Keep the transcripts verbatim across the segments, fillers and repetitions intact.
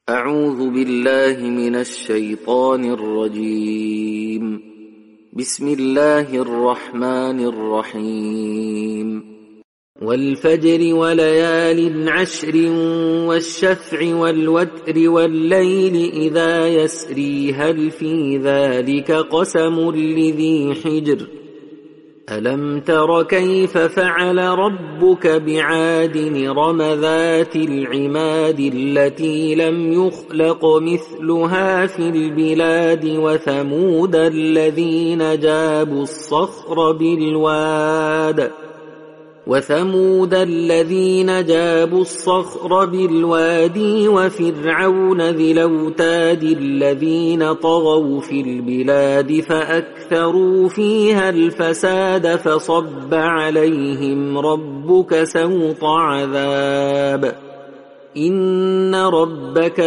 أعوذ بالله من الشيطان الرجيم. بسم الله الرحمن الرحيم. والفجر وليال عشر والشفع والوتر والليل إذا يسري هل في ذلك قسم لذي حجر ألم تر كيف فعل ربك بعاد إرم ذات العماد التي لم يخلق مثلها في البلاد وثمود الذين جابوا الصخر بالواد وثمود الذين جابوا الصخر بالوادي وفرعون ذي الأوتاد الذين طغوا في البلاد فأكثروا فيها الفساد فصب عليهم ربك سوط عذاب إن ربك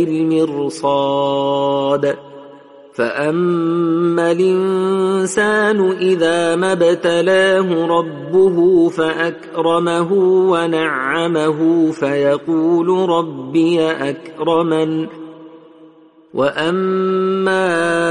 لبالمرصاد فأما الإنسان إذا ما ابتلاه ربه فأكرمه ونعمه فيقول ربي أكرمن وأما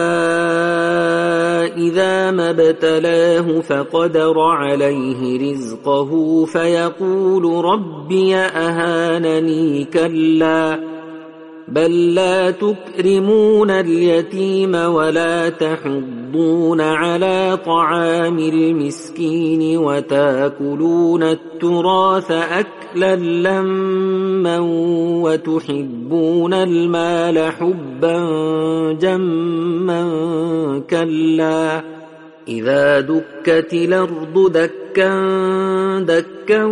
إذا ما ابتلاه فقدر عليه رزقه فيقول ربي أهانني كلا بل لا تكرمون اليتيم ولا تحضون على طعام المسكين وتاكلون التراث أكلا لما وتحبون المال حبا جما كلا إذا دكت الأرض دكا دكا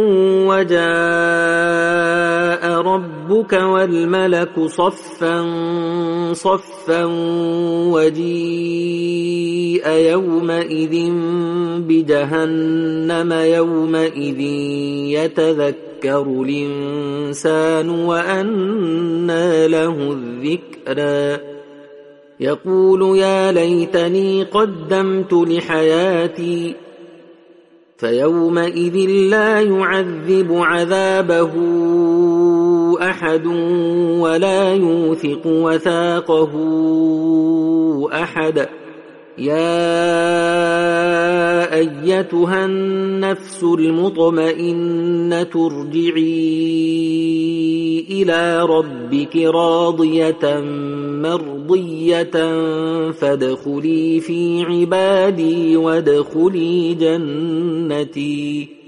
وجاء ربك والملك صفا صفا وجيء يومئذ بجهنم يومئذ يتذكر الإنسان وأنى له الذكرى يقول يا ليتني قدمت لحياتي فيومئذ لا يعذب عذابه أحد ولا يوثق وثاقه أحد يا أيتها النفس المطمئنة ارجعي إلى ربك راضية مرضية فادخلي في عبادي وادخلي جنتي